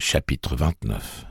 Chapitre 29.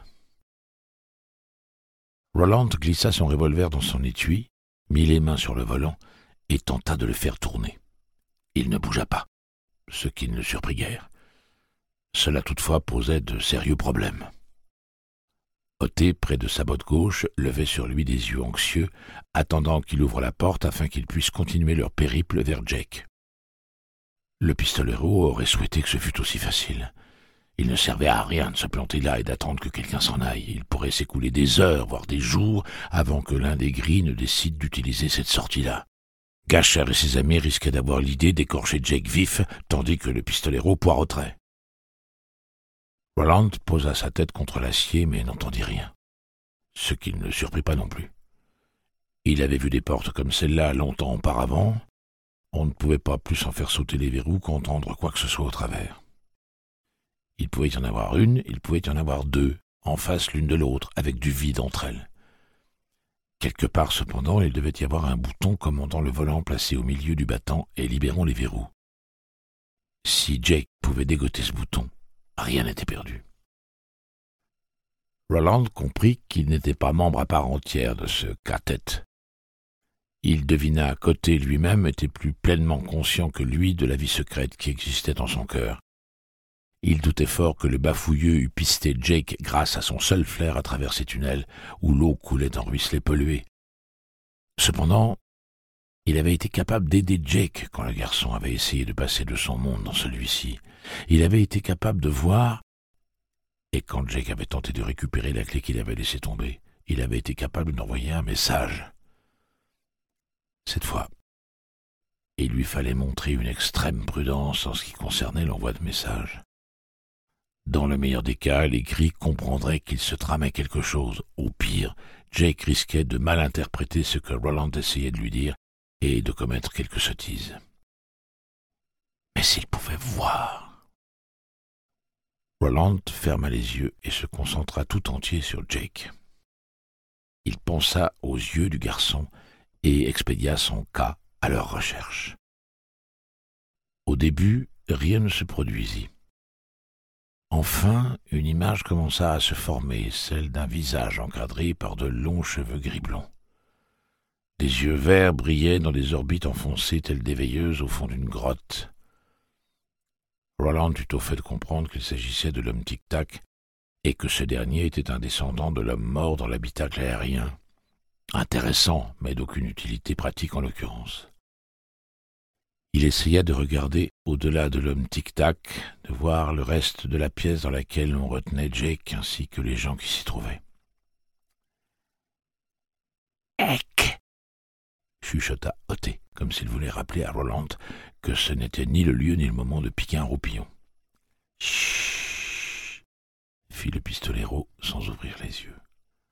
Roland glissa son revolver dans son étui, mit les mains sur le volant et tenta de le faire tourner. Il ne bougea pas, ce qui ne le surprit guère. Cela toutefois posait de sérieux problèmes. Oté, près de sa botte gauche, levait sur lui des yeux anxieux, attendant qu'il ouvre la porte afin qu'ils puissent continuer leur périple vers Jake. Le pistolero aurait souhaité que ce fût aussi facile. Il ne servait à rien de se planter là et d'attendre que quelqu'un s'en aille. Il pourrait s'écouler des heures, voire des jours, avant que l'un des gris ne décide d'utiliser cette sortie-là. Gasher et ses amis risquaient d'avoir l'idée d'écorcher Jake vif, tandis que le pistolero poireauterait. Roland posa sa tête contre l'acier, mais n'entendit rien, ce qui ne le surprit pas non plus. Il avait vu des portes comme celle-là longtemps auparavant. On ne pouvait pas plus en faire sauter les verrous qu'entendre quoi que ce soit au travers. Il pouvait y en avoir une, il pouvait y en avoir deux, en face l'une de l'autre, avec du vide entre elles. Quelque part, cependant, il devait y avoir un bouton commandant le volant placé au milieu du battant et libérant les verrous. Si Jake pouvait dégoter ce bouton, rien n'était perdu. Roland comprit qu'il n'était pas membre à part entière de ce casse-tête. Il devina qu'Oté lui-même était plus pleinement conscient que lui de la vie secrète qui existait en son cœur. Il doutait fort que le bafouilleux eût pisté Jake grâce à son seul flair à travers ces tunnels où l'eau coulait en ruisselets pollués. Cependant, il avait été capable d'aider Jake quand le garçon avait essayé de passer de son monde dans celui-ci. Il avait été capable de voir, et quand Jake avait tenté de récupérer la clé qu'il avait laissée tomber, il avait été capable d'envoyer un message. Cette fois, il lui fallait montrer une extrême prudence en ce qui concernait l'envoi de messages. Dans le meilleur des cas, les gris comprendraient qu'il se tramait quelque chose. Au pire, Jake risquait de mal interpréter ce que Roland essayait de lui dire et de commettre quelque sottise. Mais s'il pouvait voir... Roland ferma les yeux et se concentra tout entier sur Jake. Il pensa aux yeux du garçon et expédia son cas à leur recherche. Au début, rien ne se produisit. Enfin, une image commença à se former, celle d'un visage encadré par de longs cheveux gris-blonds. Des yeux verts brillaient dans des orbites enfoncées telles des veilleuses au fond d'une grotte. Roland eut au fait de comprendre qu'il s'agissait de l'homme Tic-Tac et que ce dernier était un descendant de l'homme mort dans l'habitacle aérien. Intéressant, mais d'aucune utilité pratique en l'occurrence. Il essaya de regarder au-delà de l'homme Tic-Tac, de voir le reste de la pièce dans laquelle on retenait Jake ainsi que les gens qui s'y trouvaient. « Ek !» chuchota Oté, comme s'il voulait rappeler à Roland que ce n'était ni le lieu ni le moment de piquer un roupillon. « Chut !» fit le pistolero sans ouvrir les yeux.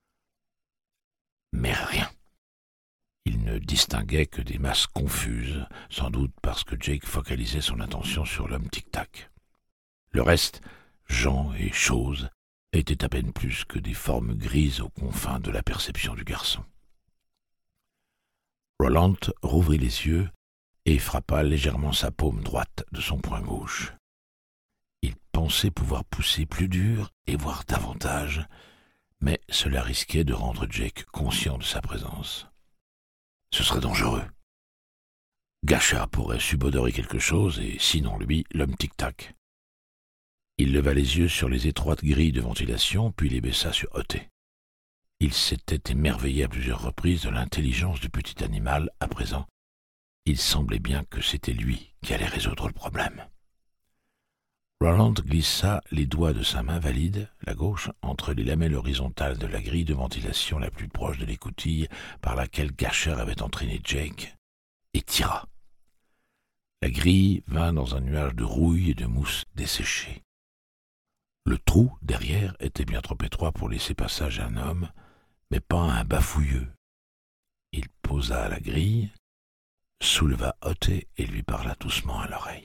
Mais rien. Il ne distinguait que des masses confuses, sans doute parce que Jake focalisait son attention sur l'homme Tic-Tac. Le reste, gens et choses, étaient à peine plus que des formes grises aux confins de la perception du garçon. Roland rouvrit les yeux et frappa légèrement sa paume droite de son poing gauche. Il pensait pouvoir pousser plus dur et voir davantage, mais cela risquait de rendre Jake conscient de sa présence. Ce serait dangereux. Gasher pourrait subodorer quelque chose, et sinon lui, l'homme Tic-Tac. Il leva les yeux sur les étroites grilles de ventilation, puis les baissa sur Oté. Il s'était émerveillé à plusieurs reprises de l'intelligence du petit animal. À présent, il semblait bien que c'était lui qui allait résoudre le problème. Roland glissa les doigts de sa main valide, la gauche, entre les lamelles horizontales de la grille de ventilation la plus proche de l'écoutille par laquelle Gasher avait entraîné Jake, et tira. La grille vint dans un nuage de rouille et de mousse desséchée. Le trou, derrière, était bien trop étroit pour laisser passage à un homme, mais pas à un bafouilleux. Il posa la grille, souleva Oté et lui parla doucement à l'oreille.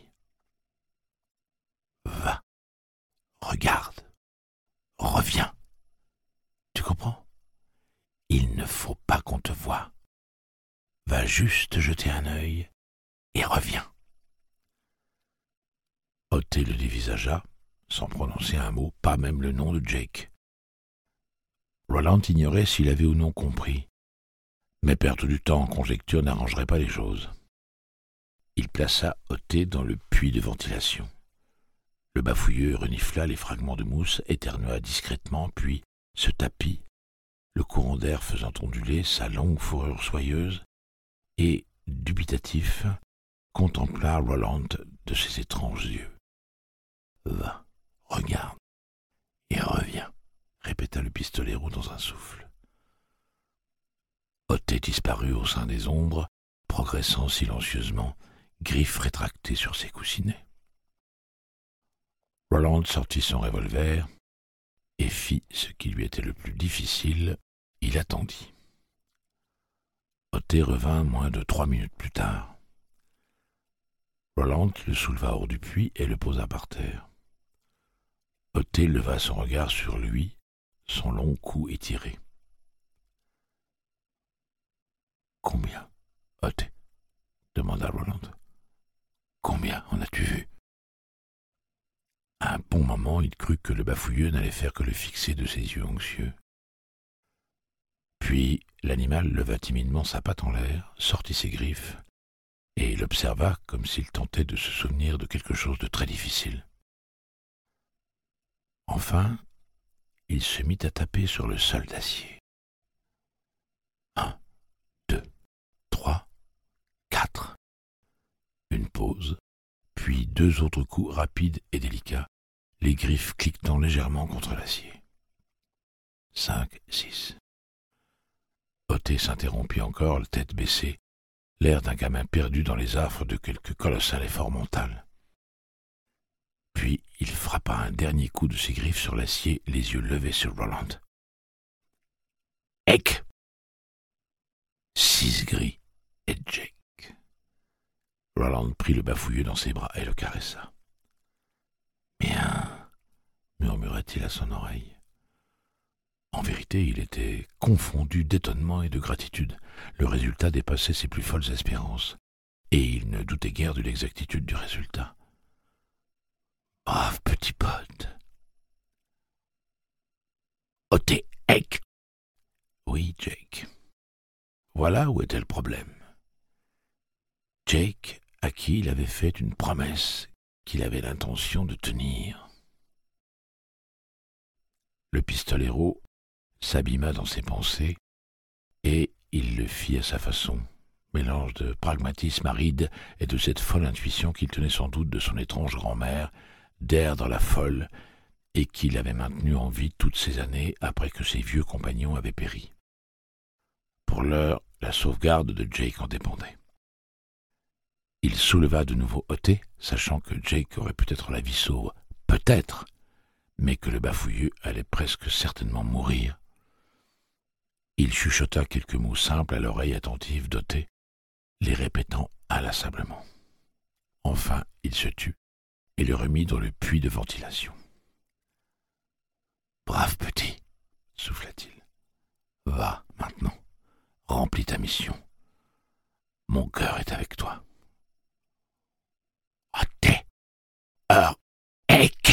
Va, regarde, reviens. Tu comprends? Il ne faut pas qu'on te voie. Va juste jeter un œil et reviens. Oté le dévisagea, sans prononcer un mot, pas même le nom de Jake. Roland ignorait s'il avait ou non compris, mais perdre du temps en conjecture n'arrangerait pas les choses. Il plaça Othé dans le puits de ventilation. Le bafouilleux renifla les fragments de mousse, éternua discrètement, puis se tapit, le courant d'air faisant onduler sa longue fourrure soyeuse, et, dubitatif, contempla Roland de ses étranges yeux. « Va, regarde, et reviens », répéta le pistolero dans un souffle. Othé disparut au sein des ombres, progressant silencieusement, griffes rétractées sur ses coussinets. Roland sortit son revolver et fit ce qui lui était le plus difficile, il attendit. Othé revint moins de 3 minutes plus tard. Roland le souleva hors du puits et le posa par terre. Othé leva son regard sur lui, son long cou étiré. « Combien, Othé ?» demanda Roland. « Combien en as-tu vu ?» À un bon moment, il crut que le bafouilleux n'allait faire que le fixer de ses yeux anxieux. Puis l'animal leva timidement sa patte en l'air, sortit ses griffes, et l'observa comme s'il tentait de se souvenir de quelque chose de très difficile. Enfin, il se mit à taper sur le sol d'acier. 1, 2, 3, 4. Une pause, puis 2 autres coups rapides et délicats, les griffes cliquetant légèrement contre l'acier. 5, 6. Othé s'interrompit encore, la tête baissée, l'air d'un gamin perdu dans les affres de quelque colossal effort mental. Puis il frappa un dernier coup de ses griffes sur l'acier, les yeux levés sur Roland. « Ec !» 6 gris et Jake. Roland prit le bafouilleux dans ses bras et le caressa. « Bien, » murmura-t-il à son oreille. En vérité, il était confondu d'étonnement et de gratitude. Le résultat dépassait ses plus folles espérances, et il ne doutait guère de l'exactitude du résultat. Brave petit pote. Othé, Ec. Oui, Jake. Voilà où était le problème. Jake, à qui il avait fait une promesse qu'il avait l'intention de tenir. Le pistolero s'abîma dans ses pensées, et il le fit à sa façon, mélange de pragmatisme aride et de cette folle intuition qu'il tenait sans doute de son étrange grand-mère, d'air dans la folle, et qui l'avait maintenu en vie toutes ces années après que ses vieux compagnons avaient péri. Pour l'heure, la sauvegarde de Jake en dépendait. Il souleva de nouveau Othé, sachant que Jake aurait peut-être la vie sauve, peut-être, mais que le bafouilleux allait presque certainement mourir. Il chuchota quelques mots simples à l'oreille attentive d'Othé, les répétant inlassablement. Enfin, il se tut et le remit dans le puits de ventilation. « Brave petit, » souffla-t-il. « Va, maintenant, remplis ta mission. Mon cœur est avec toi. »« Othé, Ec !»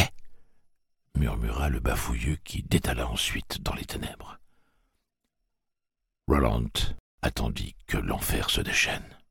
murmura le bafouilleux qui détala ensuite dans les ténèbres. Roland attendit que l'enfer se déchaîne.